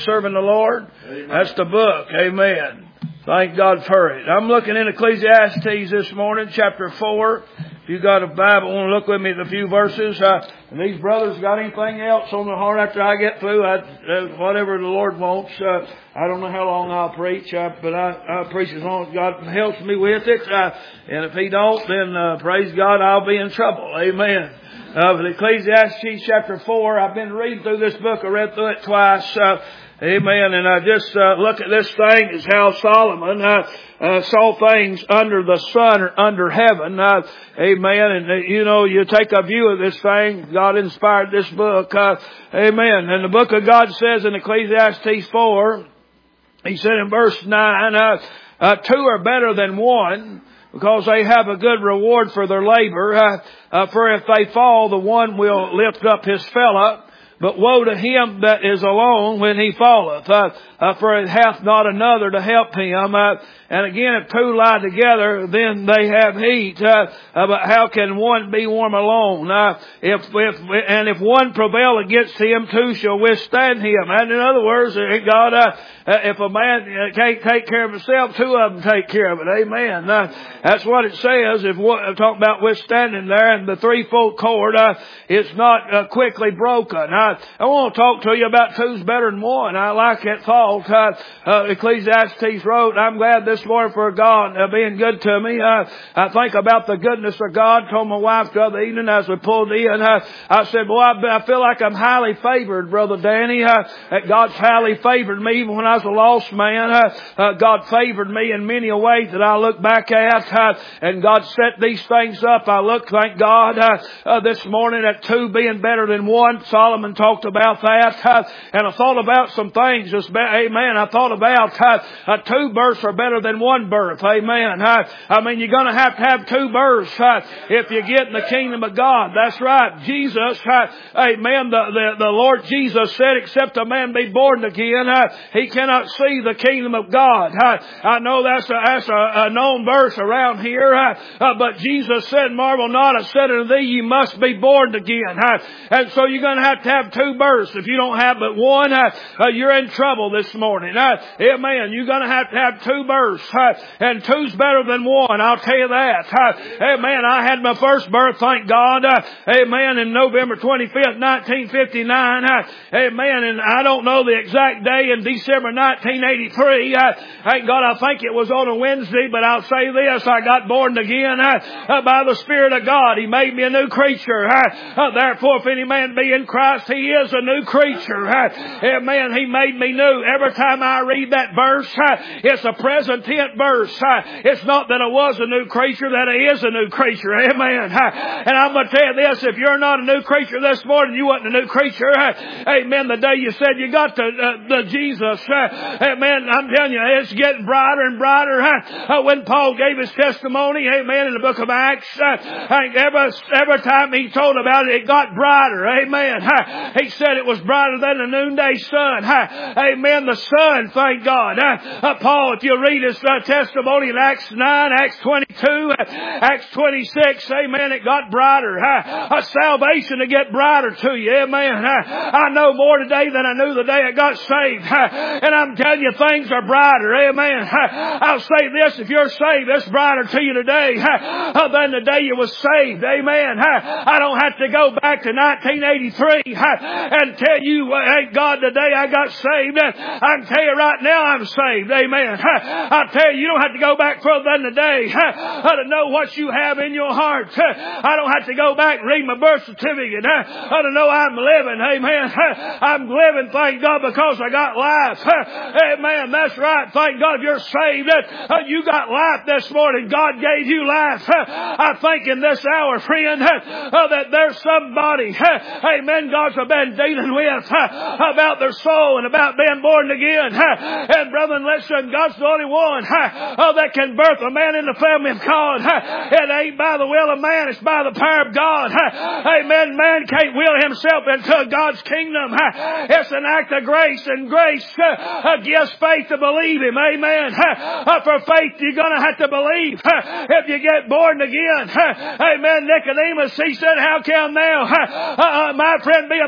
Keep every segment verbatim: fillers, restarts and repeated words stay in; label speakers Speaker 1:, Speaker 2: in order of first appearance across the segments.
Speaker 1: Serving the Lord. Amen. That's the book. Amen. Thank God for it. I'm looking in Ecclesiastes this morning, chapter four. If you got a Bible, want to look with me at a few verses. Uh, and these brothers got anything else on the heart after I get through? I, uh, whatever the Lord wants. Uh, I don't know how long I'll preach, uh, but I, I'll preach as long as God helps me with it. Uh, and if He don't, then uh, praise God, I'll be in trouble. Amen. Uh, but Ecclesiastes chapter four, I've been reading through this book. I read through it twice. Uh, Amen. And I just uh, look at this thing as how Solomon uh, uh, saw things under the sun or under heaven. Uh, amen. And, uh, you know, you take a view of this thing. God inspired this book. Uh, amen. And the book of God says in Ecclesiastes four, He said in verse nine, uh, uh, two are better than one, because they have a good reward for their labor. Uh, uh, for if they fall, the one will lift up his fellow. But woe to him that is alone when he falleth, uh, uh, for it hath not another to help him. Uh, and again, if two lie together, then they have heat. Uh, uh, but how can one be warm alone? Uh, if, if, and if one prevail against him, two shall withstand him. And in other words, God, uh, if a man can't take care of himself, two of them take care of it. Amen. Uh, that's what it says. If one, talk about withstanding there, and the threefold cord, uh, it's not uh, quickly broken. Uh, I want to talk to you about two's better than one. I like that thought. Uh, uh, Ecclesiastes wrote, I'm glad this morning for God uh, being good to me. Uh, I think about the goodness of God. Told my wife the other evening as we pulled in, uh, I said, boy, I, I feel like I'm highly favored, Brother Danny. Uh, that God's highly favored me even when I was a lost man. Uh, uh, God favored me in many a ways that I look back at. Uh, and God set these things up. I look, thank God, uh, uh, this morning at two being better than one. Solomon talked about that, uh, and I thought about some things. Just, amen. I thought about uh, uh, two births are better than one birth. Amen. Uh, I mean, you're going to have to have two births uh, if you get in the kingdom of God. That's right. Jesus, uh, amen. The, the the Lord Jesus said, "Except a man be born again, uh, he cannot see the kingdom of God." Uh, I know that's a that's a, a known verse around here, uh, uh, but Jesus said, "Marvel not, I said unto thee, you must be born again." Uh, and so you're going to have to have two births. If you don't have but one, uh, uh, you're in trouble this morning. Uh, amen. You're going to have to have two births. Uh, and two's better than one. I'll tell you that. Uh, amen. I had my first birth, thank God. Uh, amen. In November twenty-fifth, nineteen fifty-nine. Uh, amen. And I don't know the exact day in December nineteen eighty-three. Uh, thank God, I think it was on a Wednesday, but I'll say this. I got born again uh, uh, by the Spirit of God. He made me a new creature. Uh, uh, therefore, if any man be in Christ, he is a new creature. Uh, amen. He made me new. Every time I read that verse, uh, it's a present tense verse. Uh, it's not that I was a new creature, that I is a new creature. Amen. Uh, and I'm going to tell you this, if you're not a new creature this morning, you wasn't a new creature. Uh, amen. The day you said you got the, uh, the Jesus. Uh, amen. I'm telling you, it's getting brighter and brighter. Uh, when Paul gave his testimony, amen, in the book of Acts, uh, every, every time he told about it, it got brighter. Amen. Uh, he said it was brighter than the noonday sun. Uh, amen. The sun, thank God. Uh, uh, Paul, if you read his uh, testimony in Acts nine, Acts twenty-two, uh, Acts twenty-six, amen, it got brighter. Uh, uh, salvation to get brighter to you. Amen. Uh, I know more today than I knew the day I got saved. Uh, and I'm telling you, things are brighter. Amen. Uh, I'll say this, if you're saved, it's brighter to you today uh, than the day you was saved. Amen. Uh, I don't have to go back to nineteen eighty-three uh, and tell you, well, thank God today I got saved. Uh, I can tell you right now I'm saved. Amen. Uh, I tell you, you don't have to go back further than today uh, to know what you have in your heart. Uh, I don't have to go back and read my birth certificate uh, to know I'm living. Amen. Uh, I'm living, thank God, because I got life. Uh, amen. That's right. Thank God if you're saved. Uh, you got life this morning. God gave you life. Uh, I think in this hour, friend, uh, uh, that there's somebody, uh, amen, God's been dealing with uh, about their soul and about being born again. Uh, and brethren, listen, God's the only one uh, uh, that can birth a man in the family of God. Uh, it ain't by the will of man, it's by the power of God. Uh, amen. Man can't will himself into God's kingdom. Uh, it's an act of grace, and grace uh, uh, gives faith to believe Him. Amen. Uh, uh, for faith, you're going to have to believe uh, if you get born again. Uh, amen. Nicodemus, he said, how can thou, uh, uh, my friend, be a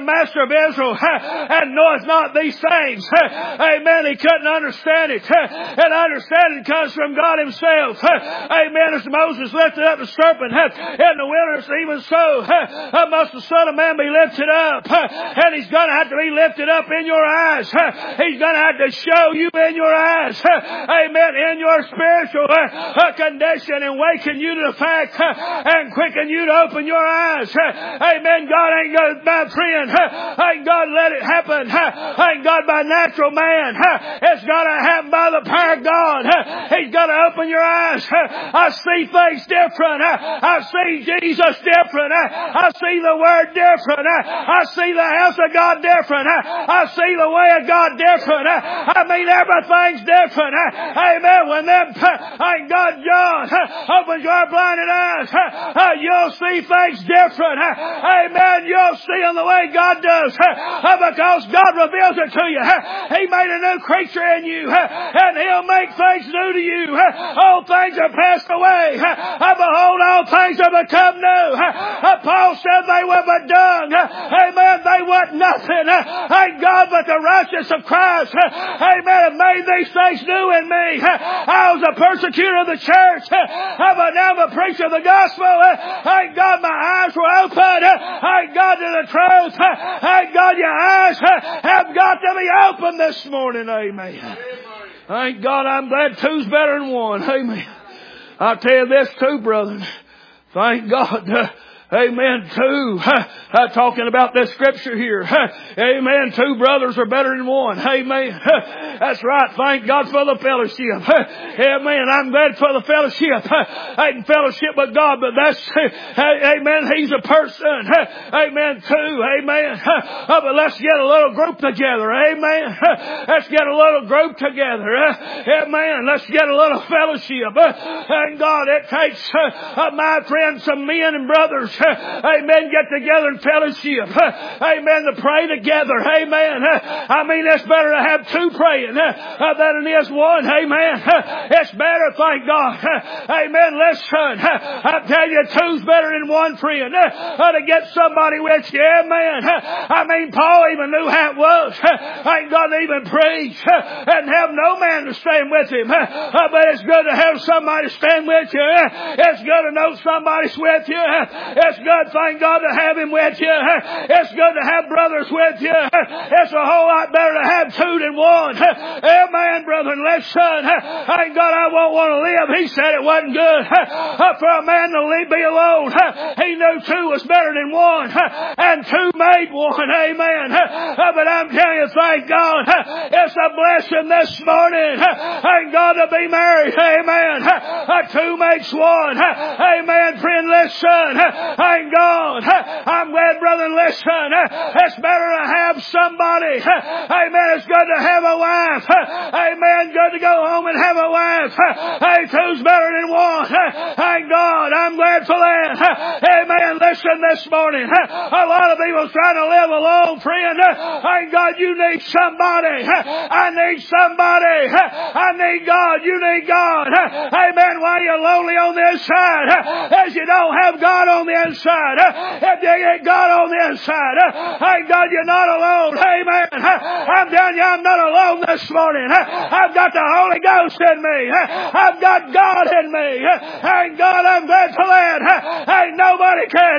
Speaker 1: master of Israel, and knoweth not these things. Amen. He couldn't understand it. And understanding comes from God Himself. Amen. As Moses lifted up the serpent in the wilderness, even so must the Son of Man be lifted up. And He's going to have to be lifted up in your eyes. He's going to have to show you in your eyes. Amen. In your spiritual condition, and waken you to the fact and quicken you to open your eyes. Amen. God ain't going to, my friend, ain't God let it happen. Ain't God by natural man. It's got to happen by the power of God. He's got to open your eyes. I see things different. I see Jesus different. I see the Word different. I see the house of God different. I see the way of God different. I mean, everything's different. Amen. When them, ain't God, John, opens your blinded eyes, you'll see things different. Amen. You'll see in the way God does, because God reveals it to you. He made a new creature in you, and He'll make things new to you. All things are passed away. Behold, all things have become new. Paul said they were but dung. Amen. They weren't nothing. Thank God, but the righteousness of Christ, amen, have made these things new in me. I was a persecutor of the church, but now I'm a preacher of the gospel. Thank God my eyes were open. Thank God to the truth. Thank God your eyes have got to be open this morning. Amen. Thank God, I'm glad two's better than one. Amen. I'll tell you this too, brethren. Thank God. Uh, Amen. Two. Uh, talking about this scripture here. Uh, amen. Two brothers are better than one. Amen. Uh, that's right. Thank God for the fellowship. Uh, amen. I'm glad for the fellowship. Uh, I can fellowship with God, but that's, uh, amen, He's a person. Uh, amen. Two. Amen. Uh, but let's get a little group together. Amen. Uh, let's get a little group together. Uh, amen. Let's get a little fellowship. Uh, thank God it takes, uh, my friends, some men and brothers, amen, get together in fellowship. Amen, to pray together. Amen. I mean, it's better to have two praying than it is one. Amen. It's better, thank God. Amen. Listen, I tell you, two's better than one friend. To get somebody with you. Amen. I mean, Paul even knew how it was. Thank God to even preach and have no man to stand with him. But it's good to have somebody stand with you. It's good to know somebody's with you. It's good, thank God, to have Him with you. It's good to have brothers with you. It's a whole lot better to have two than one. Amen, brethren. Listen, thank God I won't want to live. He said it wasn't good for a man to be alone. He knew two was better than one, and two made one. Amen. But I'm telling you, thank God, it's a blessing this morning. Thank God to be married. Amen. Two makes one. Amen, friend, listen. Thank God. I'm glad, brother, listen. It's better to have somebody. Amen. It's good to have a wife. Amen. Good to go home and have a wife. Hey, two's better than one. Thank God. I'm glad for that. Amen. Listen this morning. A lot of people's trying to live alone, friend. Thank God you need somebody. I need somebody. I need God. You need God. Amen. Why are you lonely on the inside? As you don't have God on the inside. If you get God on the inside, thank God you're not alone. Amen. I'm telling you, I'm not alone this morning. I've got the Holy Ghost in me. I've got God in me. Thank God, I'm glad for that. Ain't nobody can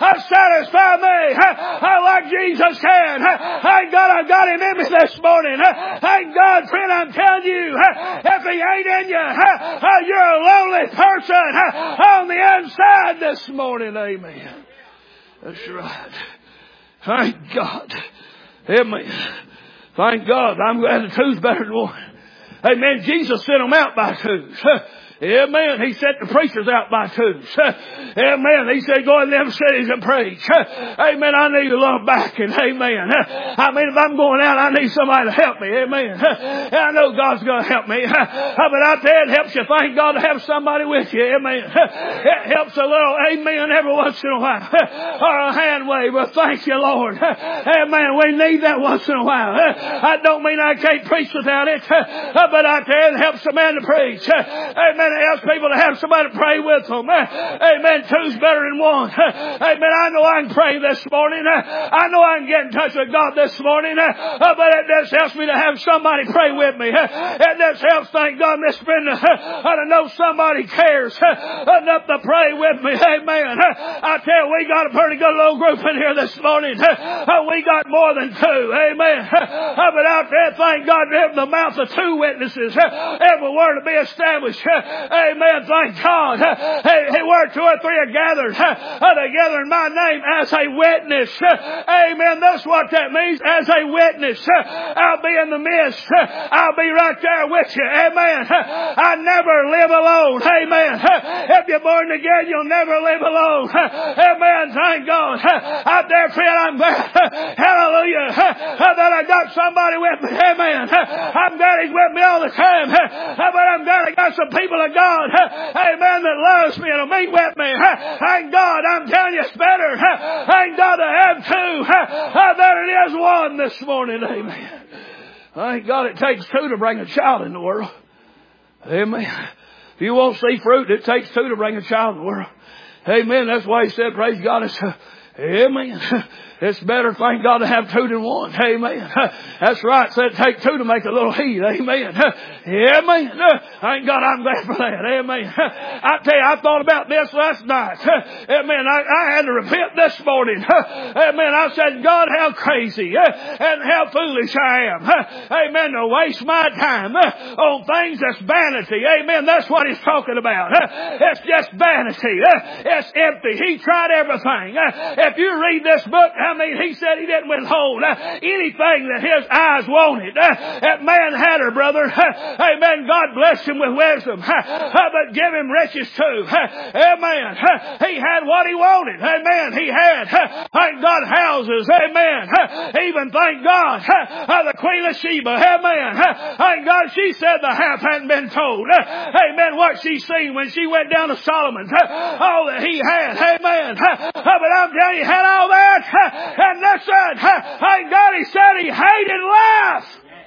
Speaker 1: satisfy me like Jesus can. Thank God I've got Him in me this morning. Thank God, friend, I'm telling you, if He ain't in you, you're a lonely person on the inside this morning. Amen. That's right. Thank God. Amen. Thank God. I'm glad the two's better than one. Amen. Jesus sent them out by twos. Amen. He sent the preachers out by twos. Amen. He said, go in them cities and preach. Amen. I need a little backing. Amen. I mean, if I'm going out, I need somebody to help me. Amen. I know God's going to help me. But out there, it helps you, thank God, to have somebody with you. Amen. It helps a little amen every once in a while. Or a hand wave. Well, thank you, Lord. Amen. We need that once in a while. I don't mean I can't preach without it. But out there, it helps a man to preach. Amen. Amen. They ask people to have somebody pray with them. Amen. Two's better than one. Amen. I know I can pray this morning. I know I can get in touch with God this morning. But it just helps me to have somebody pray with me. It just helps, thank God, Miss Brenda, to know somebody cares enough to pray with me. Amen. I tell you, we got a pretty good little group in here this morning. We got more than two. Amen. But out there, thank God, in the mouth of two witnesses, every word to be established. Amen. Thank God. Hey, where two or three are gathered together in my name as a witness. Amen. That's what that means. As a witness, I'll be in the midst. I'll be right there with you. Amen. I never live alone. Amen. If you're born again, you'll never live alone. Amen. Thank God. Out there, friend, I'm glad. Hallelujah. That I got somebody with me. Amen. I'm glad He's with me all the time. But I'm glad I got some people of God. Amen. That loves me and will meet with me. Thank God. I'm telling you, it's better. Thank God to have two than it is one this morning. Amen. Thank God it takes two to bring a child in the world. Amen. If you won't see fruit, it takes two to bring a child in the world. Amen. That's why He said, praise God. It's, amen. It's better, thank God, to have two than one. Amen. That's right. So it takes two to make a little heat. Amen. Amen. Thank God I'm glad for that. Amen. I tell you, I thought about this last night. Amen. I, I had to repent this morning. Amen. I said, God, how crazy and how foolish I am. Amen. To waste my time on things that's vanity. Amen. That's what He's talking about. It's just vanity. It's empty. He tried everything. If you read this book, I mean, He said He didn't withhold anything that His eyes wanted. That man had her, brother. Amen. God blessed him with wisdom. But give him riches too. Amen. He had what he wanted. Amen. He had, thank God, houses. Amen. Even, thank God, the Queen of Sheba. Amen. Thank God she said the half hadn't been told. Amen. What she seen when she went down to Solomon's. All that he had. Amen. But I'm telling you, he had all that. And listen, thank God He said He hated life.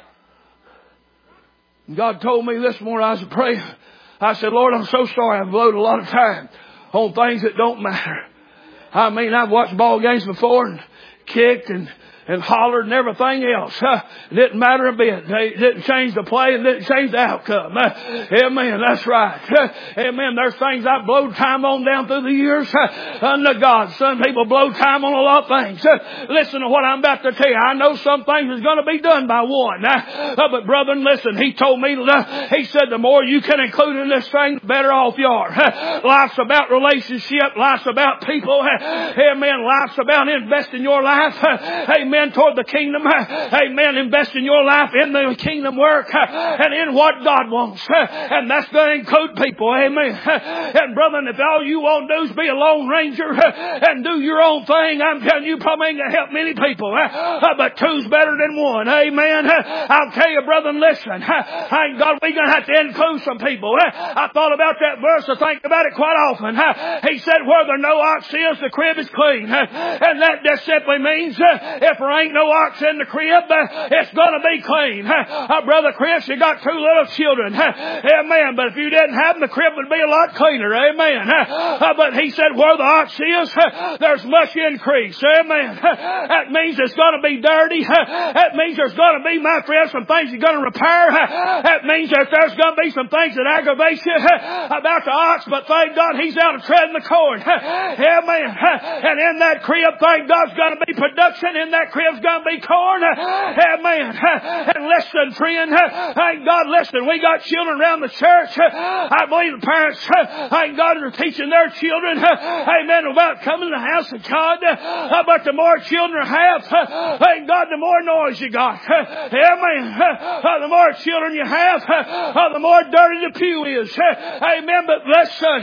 Speaker 1: God told me this morning, I was praying. I said, Lord, I'm so sorry I've blown a lot of time on things that don't matter. I mean, I've watched ball games before and kicked and and hollered and everything else. Uh, it didn't matter a bit. It didn't change the play. It didn't change the outcome. Uh, amen. That's right. Uh, amen. There's things I've blown time on down through the years. Uh, unto God. Some people blow time on a lot of things. Uh, listen to what I'm about to tell you. I know some things is going to be done by one. Uh, uh, but brethren, listen. He told me, uh, He said, the more you can include in this thing, the better off you are. Uh, life's about relationship. Life's about people. Uh, amen. Life's about investing your life. Uh, amen. Toward the kingdom. Amen. Invest in your life in the kingdom work and in what God wants. And that's going to include people. Amen. And brother, if all you want to do is be a lone ranger and do your own thing, I'm telling you, probably ain't going to help many people. But two's better than one. Amen. I'll tell you, brother, listen. Thank God we're going to have to include some people. I thought about that verse. I think about it quite often. He said, where there no ox is, the crib is clean. And that just simply means if there ain't no ox in the crib, it's going to be clean. Uh, Brother Chris, you got two little children. Amen. But if you didn't have them, the crib would be a lot cleaner. Amen. Uh, but he said where the ox is, there's much increase. Amen. That means it's going to be dirty. That means there's going to be, my friends, some things you're going to repair. That means that there's going to be some things that aggravate you about the ox. But thank God he's out of treading the cord. Amen. And in that crib, thank God's going to be production. In that crib's going to be corn. Amen. And listen, friend. Thank God, listen. We got children around the church. I believe the parents, thank God, are teaching their children, amen, about coming to the house of God. But the more children have, thank God, the more noise you got. Amen. The more children you have, the more dirty the pew is. Amen. But listen,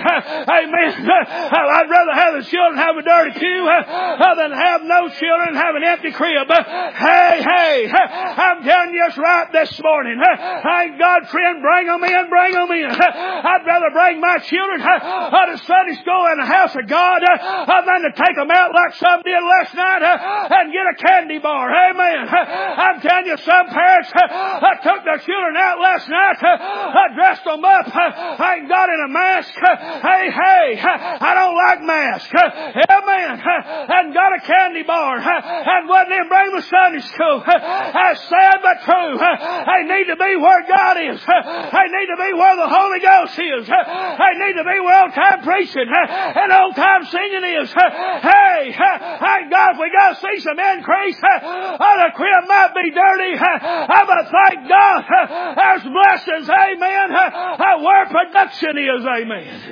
Speaker 1: amen. I'd rather have the children have a dirty pew than have no children have an empty crib. Hey, hey, I'm telling you it's right this morning. Thank God, friend, bring them in, bring them in. I'd rather bring my children to Sunday school in the house of God than to take them out like some did last night and get a candy bar. Amen. I'm telling you, some parents took their children out last night, dressed them up, thank God, in a mask. Hey, hey, I don't like masks. Amen. And got a candy bar and wouldn't even bring them to Sunday school. That's sad but true. They need to be where God is. They need to be where the Holy Ghost is. They need to be where old-time preaching and old-time singing is. Hey, thank God if we got to see some increase. Oh, the crib might be dirty, but thank God there's blessings. Amen. Where production is. Amen.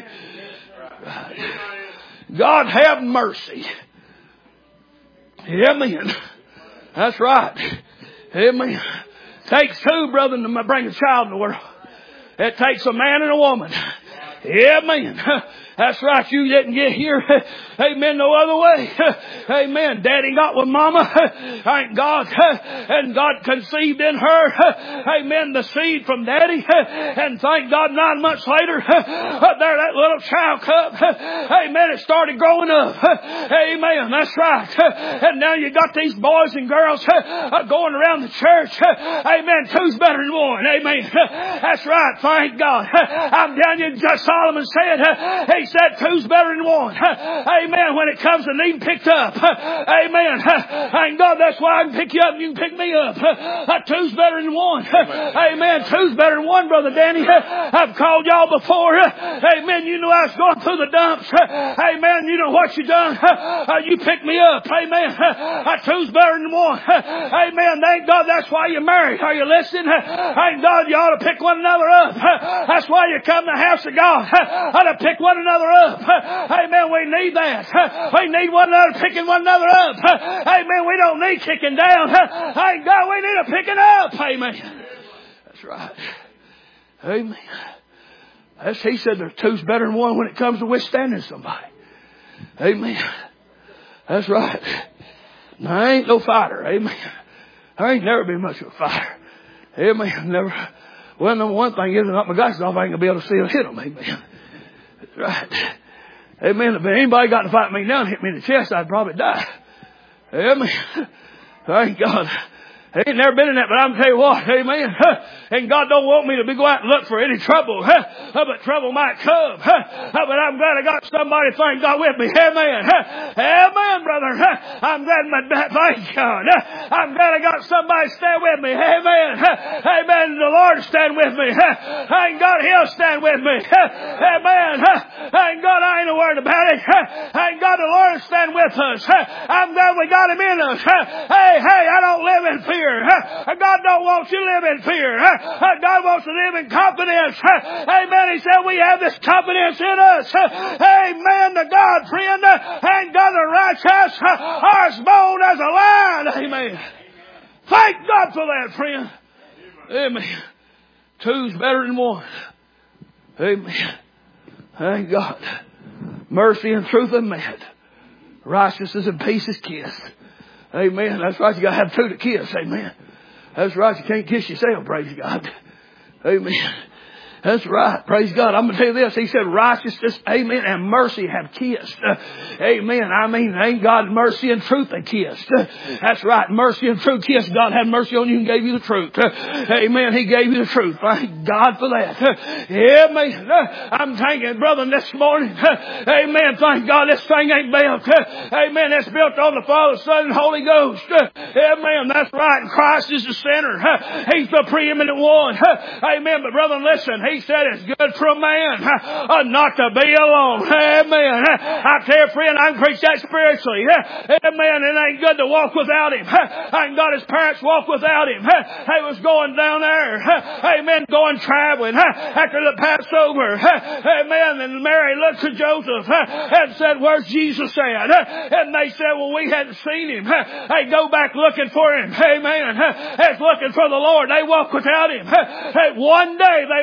Speaker 1: God have mercy. Amen. That's right. Amen. Takes two, brother, to bring a child in the world. It takes a man and a woman. Amen. That's right. You didn't get here. Amen. No other way. Amen. Daddy got with mama. Thank God. And God conceived in her. Amen. The seed from daddy. And thank God nine months later, there that little child cub. Amen. It started growing up. Amen. That's right. And now you got these boys and girls going around the church. Amen. Two's better than one. Amen. That's right. Thank God. I'm telling you, just Solomon said, he said two's better than one. Amen. When it comes to needing picked up. Amen. Thank God, that's why I can pick you up and you can pick me up. Two's better than one. Amen. Two's better than one, Brother Danny. I've called y'all before. Amen. You know I was going through the dumps. Amen. You know what you done. You picked me up. Amen. Two's better than one. Amen. Thank God, that's why you're married. Are you listening? Thank God you ought to pick one another up. That's why you come to the house of God. Ought to pick one another up. Amen. We need that. We need one another picking one another up. Amen. We don't need kicking down. Thank God we need a picking up. Amen. That's right. Amen. That's, he said there's two's better than one when it comes to withstanding somebody. Amen. That's right. Now, I ain't no fighter. Amen. I ain't never been much of a fighter. Amen. Never. Well, number one thing is, I knock my glasses off, I ain't going to be able to see or hit them. Amen. That's right. Amen. If anybody got to fight me now and hit me in the chest, I'd probably die. Amen. Thank God. I ain't never been in that, but I'm going to tell you what, amen. And God don't want me to be go out and look for any trouble, but trouble might come. But I'm glad I got somebody, thank God, with me. Amen. Amen, brother. I'm glad my, thank God. I'm glad I got somebody stand with me. Amen. Amen. The Lord stand with me. Thank God He'll stand with me. Amen. Thank God I ain't worried about it. Thank God the Lord will stand with us. I'm glad we got Him in us. Hey, hey, I don't live in fear. God don't want you to live in fear. God wants to live in confidence. Amen. He said we have this confidence in us. Amen to God, friend. And God the righteous are as bold as a lion. Amen. Thank God for that, friend. Amen. Two's better than one. Amen. Thank God. Mercy and truth are met. Righteousness and peace is kissed. Amen. That's right. You got to have two to kiss. Amen. That's right. You can't kiss yourself. Praise God. Amen. That's right. Praise God. I'm going to tell you this. He said righteousness, amen, and mercy have kissed. Uh, amen. I mean, ain't God mercy and truth they kissed. Uh, that's right. Mercy and truth kissed. God had mercy on you and gave you the truth. Uh, amen. He gave you the truth. Thank God for that. Uh, amen. Uh, I'm thanking, brother, this morning. Uh, amen. Thank God this thing ain't built. Uh, amen. It's built on the Father, Son, and Holy Ghost. Uh, amen. That's right. And Christ is the center. Uh, he's the preeminent one. Uh, amen. But brother, listen. He said it's good for a man uh, not to be alone. Amen. I tell you, friend, I can preach that spiritually. Amen. It ain't good to walk without Him. I got his parents walk without Him. They was going down there. Amen. Going traveling after the Passover. Amen. And Mary looked to Joseph and said, "Where's Jesus at?" And they said, "Well, we hadn't seen Him." They go back looking for Him. Amen. It's looking for the Lord. They walk without Him. One day they walk without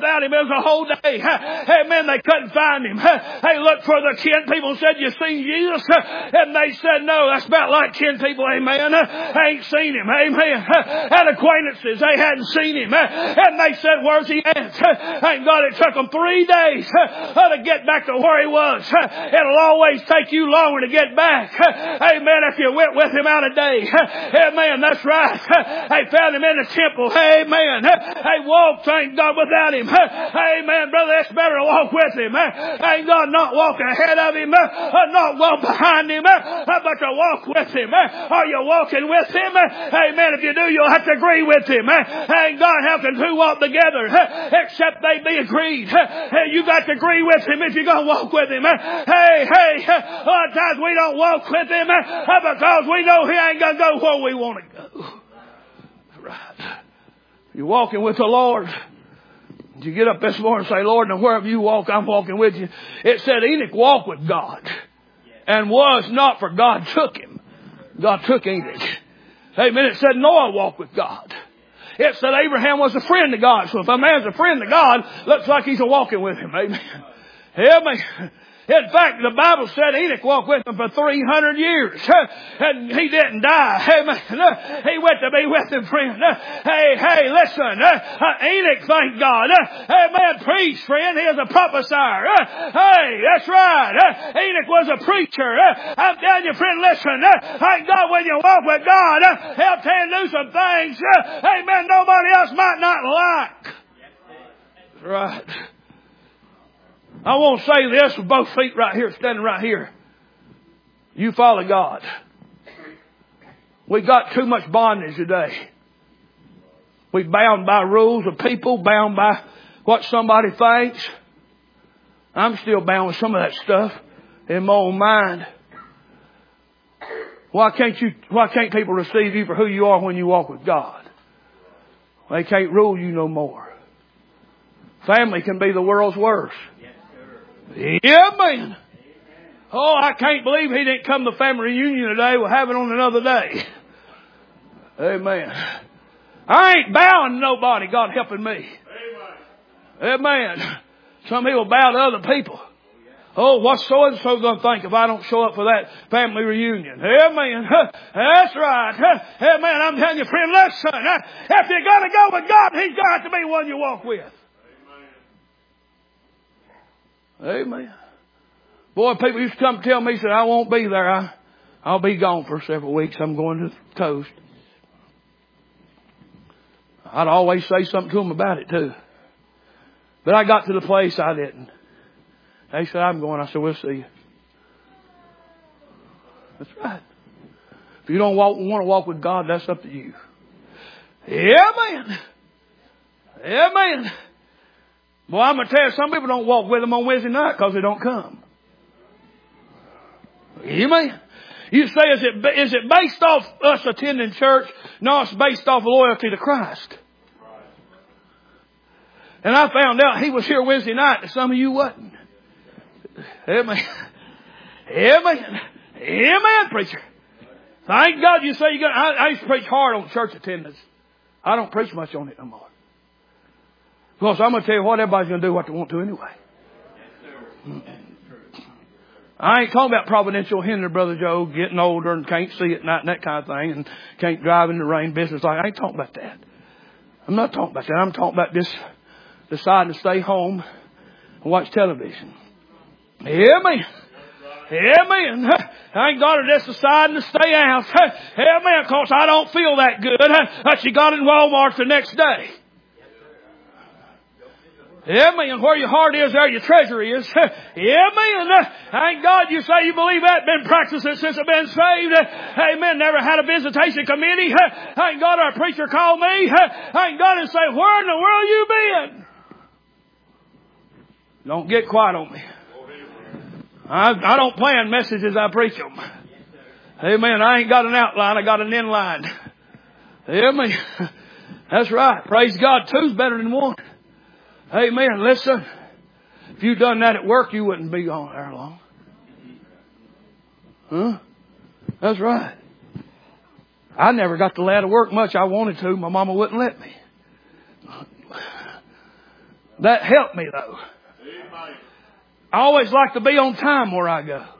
Speaker 1: without him. It was a whole day. Amen. They couldn't find him. They looked for the kin people and said, you seen Jesus? And they said, no. That's about like kin people. Amen. I ain't seen him. Amen. Had acquaintances. They hadn't seen him. And they said, where's he at? Thank God it took them three days to get back to where he was. It'll always take you longer to get back. Amen. If you went with him out a day. Amen. That's right. They found him in the temple. Amen. They walked, thank God, without him. Amen. Brother, it's better to walk with him. Thank God, not walk ahead of him, not walk behind him, but to walk with him. Are you walking with him? Amen. If you do, you'll have to agree with him. Thank God, how can two walk together except they be agreed? You got to agree with him if you're going to walk with him. Hey, hey, a lot of times we don't walk with him because we know he ain't going to go where we want to go. Right. You're walking with the Lord. You get up this morning and say, Lord, now wherever you walk, I'm walking with you. It said Enoch walked with God and was not, for God took him. God took Enoch. Amen. It said Noah walked with God. It said Abraham was a friend of God. So if a man's a friend of God, looks like he's a walking with him. Amen. Amen. In fact, the Bible said Enoch walked with him for three hundred years. And he didn't die. Amen. He went to be with him, friend. Hey, hey, listen. Enoch, thank God. Amen. Preach, friend. He is a prophesier. Hey, that's right. Enoch was a preacher. I'm telling you, friend, listen. Thank God when you walk with God, He'll tell you to do some things. Amen. Nobody else might not like. That's right. I want to say this with both feet right here, standing right here. You follow God. We got too much bondage today. We bound by rules of people, bound by what somebody thinks. I'm still bound with some of that stuff in my own mind. Why can't you, why can't people receive you for who you are when you walk with God? They can't rule you no more. Family can be the world's worst. Yeah, man. Oh, I can't believe he didn't come to the family reunion today. We'll have it on another day. Amen. I ain't bowing to nobody. God helping me. Amen. Some people bow to other people. Oh, what's so and so going to think if I don't show up for that family reunion? Amen. That's right. Amen. I'm telling you, friend, listen. If you're going to go with God, He's got to be one you walk with. Amen. Boy, people used to come and tell me, said, I won't be there. I, I'll be gone for several weeks. I'm going to the coast. I'd always say something to them about it too. But I got to the place I didn't. They said, I'm going. I said, we'll see you. That's right. If you don't walk, want to walk with God, that's up to you. Amen. Amen. Well, I'm going to tell you, some people don't walk with them on Wednesday night because they don't come. Amen. You say, is it, is it based off us attending church? No, it's based off loyalty to Christ. And I found out he was here Wednesday night and some of you wasn't. Amen. Amen. Amen, preacher. Thank God you say you got, I, I used to preach hard on church attendance. I don't preach much on it no more. Because I'm going to tell you what, everybody's going to do what they want to anyway. I ain't talking about providential hinder, Brother Joe, getting older and can't see at night and that kind of thing and can't drive in the rain business. Like I ain't talking about that. I'm not talking about that. I'm talking about just deciding to stay home and watch television. Amen. Amen. Thank God for just deciding to stay out. Amen. Of course, I don't feel that good. But you got it in Walmart the next day. Amen. Where your heart is, there your treasure is. Amen. Thank God you say you believe that. Been practicing since I've been saved. Amen. Never had a visitation committee. Thank God our preacher called me. Thank God and say, where in the world you been? Don't get quiet on me. I, I don't plan messages, I preach them. Amen. I ain't got an outline, I got an inline. Amen. That's right. Praise God. Two's better than one. Amen. Listen. If you'd done that at work, you wouldn't be on there long. Huh? That's right. I never got to lay out of work much. I wanted to. My mama wouldn't let me. That helped me though. I always like to be on time where I go.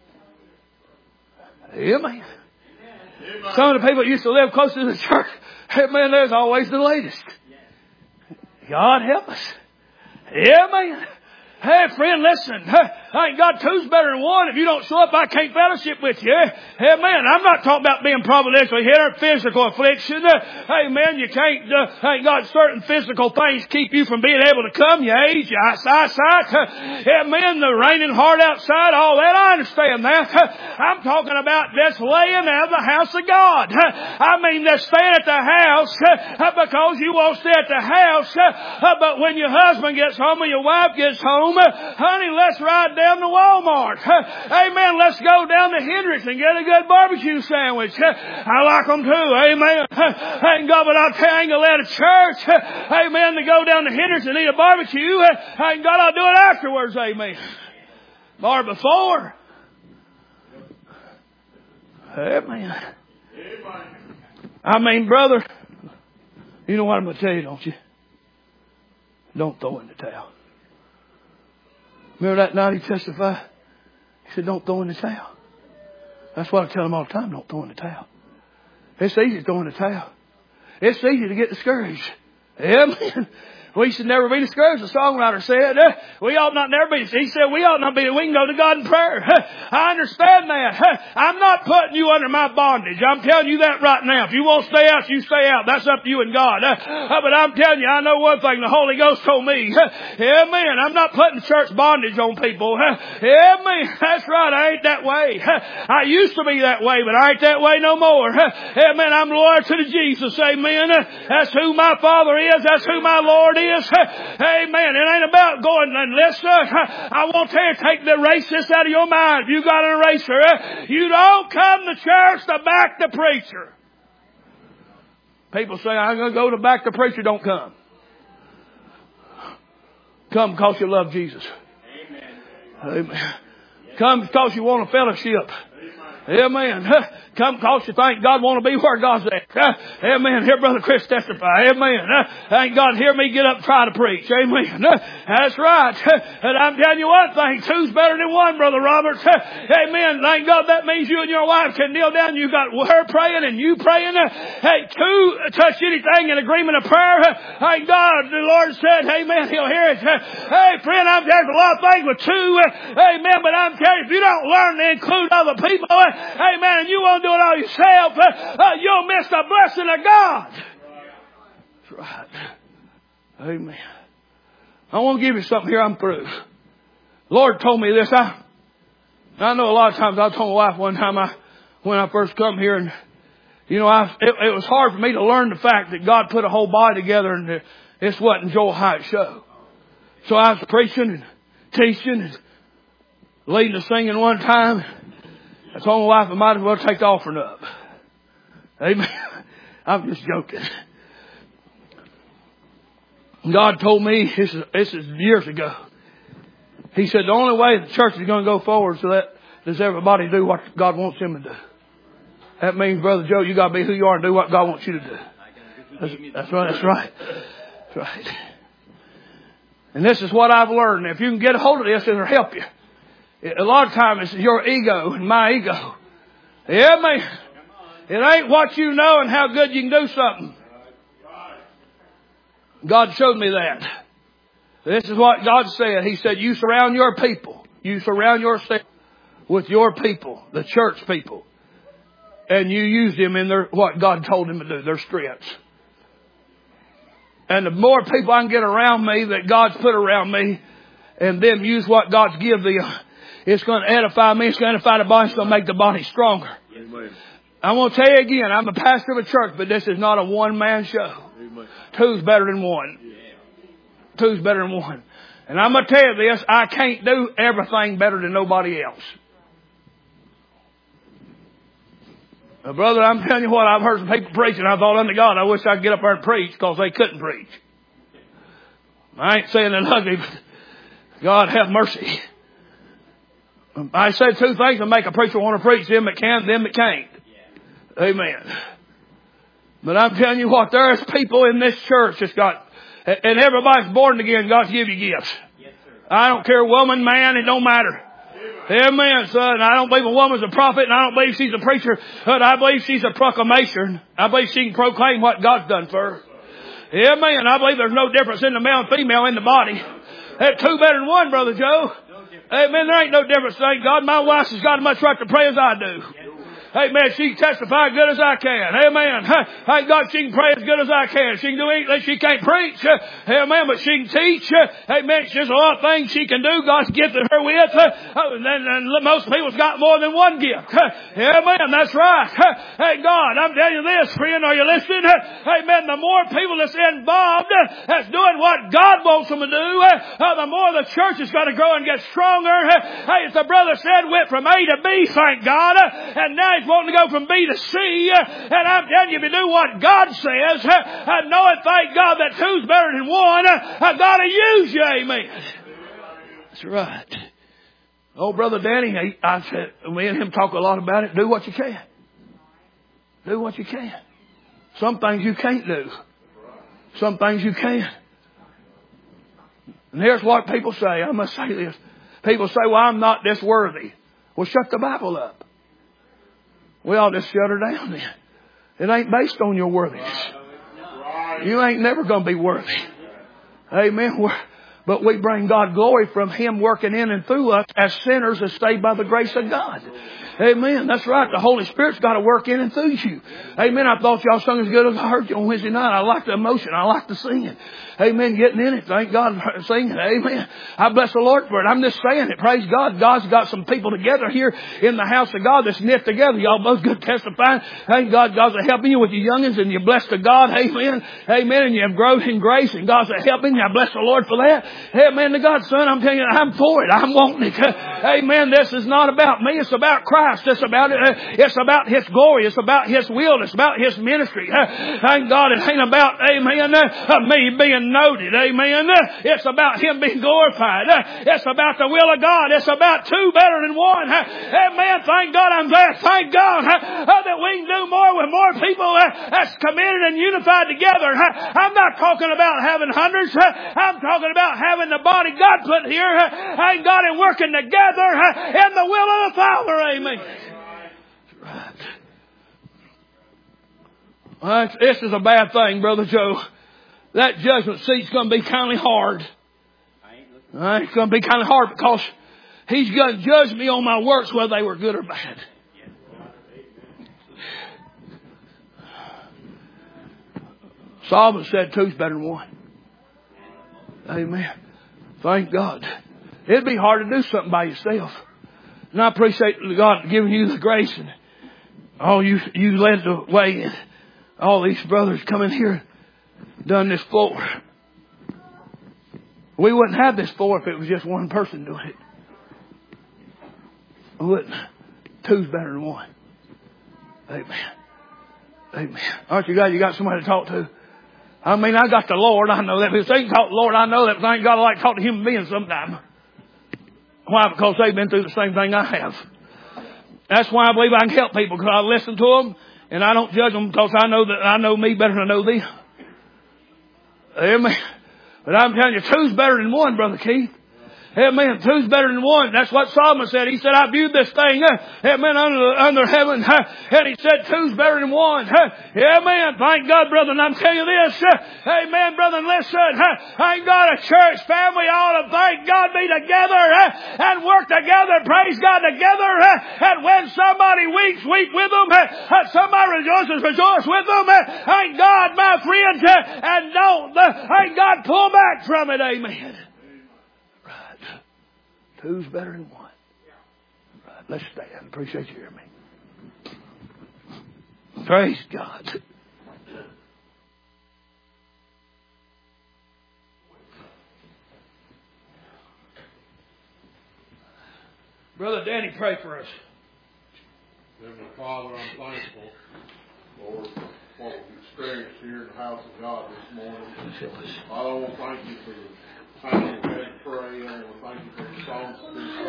Speaker 1: Amen. Some of the people that used to live close to the church, amen, there's always the latest. God help us. Amen. Hey, friend, listen. Thank God two's better than one. If you don't show up, I can't fellowship with you. Hey, man, I'm not talking about being providentially hit or physical affliction. Hey, man, you can't, uh, thank God, certain physical things keep you from being able to come. Your age, your eyesight. Hey, man, the raining hard outside, all that. I understand that. I'm talking about just laying out of the house of God. I mean, just staying at the house because you won't stay at the house. But when your husband gets home or your wife gets home, honey, let's ride down to Walmart. Amen. Let's go down to Hendricks and get a good barbecue sandwich. I like them too. Amen. Thank God, but I'll tell you, I ain't gonna let a church, amen, to go down to Hendricks and eat a barbecue. Thank God I'll do it afterwards. Amen. Or before. Amen. I mean, brother, you know what I'm going to tell you, don't you? Don't throw in the towel. Remember that night he testified? He said, don't throw in the towel. That's what I tell him all the time. Don't throw in the towel. It's easy to throw in the towel. It's easy to get discouraged. Amen. We should never be discouraged, the songwriter said. Uh, we ought not never be. He said we ought not be. We can go to God in prayer. Uh, I understand that. Uh, I'm not putting you under my bondage. I'm telling you that right now. If you won't stay out, you stay out. That's up to you and God. Uh, uh, but I'm telling you, I know one thing. The Holy Ghost told me. Uh, amen. I'm not putting church bondage on people. Uh, amen. That's right. I ain't that way. Uh, I used to be that way, but I ain't that way no more. Uh, amen. I'm loyal to the Jesus. Amen. Uh, that's who my Father is. That's who my Lord is. Is. Amen. It ain't about going unless uh, I won't tell you, take the racist out of your mind. If you got an eraser, uh, you don't come to church to back the preacher. People say, I'm going to go to back the preacher. Don't come. Come because you love Jesus. Amen. Amen. Come because you want a fellowship. Amen. Come because you think God want to be where God's at. Amen. Hear Brother Chris testify. Amen. Thank God hear me get up and try to preach. Amen. That's right. And I'm telling you one thing. Two's better than one, Brother Robert. Amen. Thank God that means you and your wife can kneel down. You got her praying and you praying. Hey, two touch anything in agreement of prayer. Thank God the Lord said, amen, He'll hear it. Hey, friend, I'm telling you a lot of things with two. Amen. But I'm telling you, if you don't learn to include other people, amen, and you won't do it all yourself, uh, uh, you'll miss the blessing of God. That's right. Amen. I want to give you something here. I'm through. The Lord told me this. I, I know a lot of times I told my wife one time I, when I first come here, and you know, I, it, it was hard for me to learn the fact that God put a whole body together, and this wasn't Joel Hyatt's show. So I was preaching and teaching and leading the singing one time. I told my wife I might as well take the offering up. Amen. I'm just joking. God told me, this is, this is years ago. He said the only way the church is going to go forward is to let does everybody do what God wants them to do. That means, Brother Joe, you got to be who you are and do what God wants you to do. That's, that's right. That's right. That's right. And this is what I've learned. If you can get a hold of this, it'll help you. A lot of times it's your ego and my ego. Yeah, man. It ain't what you know and how good you can do something. God showed me that. This is what God said. He said, you surround your people. You surround yourself with your people, the church people. And you use them in their, what God told them to do, their strengths. And the more people I can get around me that God's put around me and them use what God's give them, it's going to edify me. It's going to edify the body. It's going to make the body stronger. Amen. I want to tell you again, I'm a pastor of a church, but this is not a one-man show. Amen. Two's better than one. Yeah. Two's better than one. And I'm going to tell you this, I can't do everything better than nobody else. Now, brother, I'm telling you what, I've heard some people preaching. I thought, unto God, I wish I could get up there and preach because they couldn't preach. I ain't saying that ugly, but God have mercy. I said two things that make a preacher want to preach. Them that can, them that can't. Amen. But I'm telling you what, there's people in this church that's got, and everybody's born again, God's give you gifts.
Speaker 2: Yes, sir.
Speaker 1: I don't care, woman, man, it don't matter. Amen, son. I don't believe a woman's a prophet, and I don't believe she's a preacher, but I believe she's a proclamation. I believe she can proclaim what God's done for her. Amen. I believe there's no difference in the male and female in the body. That's two better than one, Brother Joe. Amen. There ain't no difference. Thank God. My wife has got as much right to pray as I do. Amen. She can testify as good as I can. Amen. Thank God she can pray as good as I can. She can do anything. She can't preach. Amen. But she can teach. Amen. There's a lot of things she can do. God's gifted her with. And, and most people's got more than one gift. Amen. That's right. Thank God. I'm telling you this, friend. Are you listening? Amen. The more people that's involved, that's doing what God wants them to do, the more the church is going to grow and get stronger. Hey, as the brother said, went from A to B, thank God. And now wanting to go from B to C, and I'm telling you, if you do what God says, and knowing, thank God, that two's better than one, I've got to use you, amen. That's right. Oh, Brother Danny, I said, me and him talk a lot about it. Do what you can. Do what you can. Some things you can't do. Some things you can. And here's what people say. I must say this. People say, well, I'm not this worthy. Well, shut the Bible up. We ought to just shut her down then. It ain't based on your worthiness. You ain't never going to be worthy. Amen. We're, but we bring God glory from Him working in and through us as sinners as saved by the grace of God. Amen. That's right. The Holy Spirit's got to work in and through you. Amen. I thought y'all sung as good as I heard you on Wednesday night. I like the emotion. I like the singing. Amen. Getting in it. Thank God for singing. Amen. I bless the Lord for it. I'm just saying it. Praise God. God's got some people together here in the house of God that's knit together. Y'all both good testifying. Thank God. God's helping you with your youngins and you're blessed to God. Amen. Amen. And you have growth in grace and God's helping you. I bless the Lord for that. Amen to God, son. I'm telling you, I'm for it. I'm wanting it. Amen. This is not about me. It's about Christ. It's about it. It's about His glory. It's about His will. It's about His ministry. Thank God it ain't about, amen, me being noted. Amen. It's about Him being glorified. It's about the will of God. It's about two better than one. Amen. Thank God I'm glad. Thank God that we can do more with more people that's committed and unified together. I'm not talking about having hundreds. I'm talking about having the body God put here. Thank God and working together in the will of the Father. Amen. Right. Well, this is a bad thing, Brother Joe. That judgment seat's going to be kind of hard. Right? It's going to be kind of hard because He's going to judge me on my works, whether they were good or bad. Solomon said two's better than one. Amen. Thank God. It'd be hard to do something by yourself. And I appreciate God giving you the grace and all you you led the way and all these brothers coming here done this for. We wouldn't have this for if it was just one person doing it. We wouldn't. Two's better than one. Amen. Amen. Aren't you glad you got somebody to talk to? I mean, I got the Lord. I know that. If they can talk to the Lord, I know that. But thank God I like to talk to human beings sometime. Why? Because they've been through the same thing I have. That's why I believe I can help people, because I listen to them and I don't judge them because I know that I know me better than I know them. Amen. But I'm telling you, two's better than one, Brother Keith. Amen. Two's better than one. That's what Solomon said. He said, I viewed this thing, uh, amen, under, under heaven. Uh, and he said, two's better than one. Uh, amen. Thank God, brother. And I'm telling you this. Uh, amen, brother. And listen, uh, thank God a church family ought to, thank God, be together uh, and work together. Praise God together. Uh, and when somebody weeps, weep with them. Uh, uh, somebody rejoices, rejoice with them. Uh, thank God, my friends. Uh, and don't, uh, thank God, pull back from it. Amen. Two's better than one. Right, let's stand. Appreciate you hearing me. Praise God. Brother Danny, pray for us.
Speaker 3: Heavenly Father, I'm thankful, Lord, for what we've experienced here in the house of God this morning. Father, I want to thank you for the time we had to pray. I want to thank you for the songs.